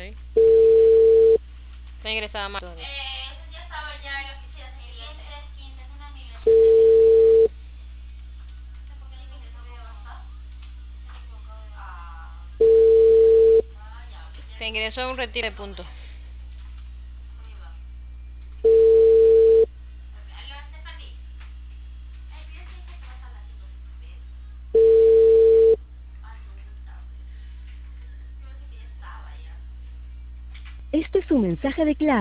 ahí. Está ingresada más. Ya estaba ya en la oficina, señorita. 15, es una amiga. ¿Por qué dijo que no había bastado? Se me equivocó de... ya. Se ingresó a un retiro de puntos. Aló, Stephanie. Yo te dije que vas a las 5 de Yo pensé que ya estaba ya. Este es un mensaje de clave.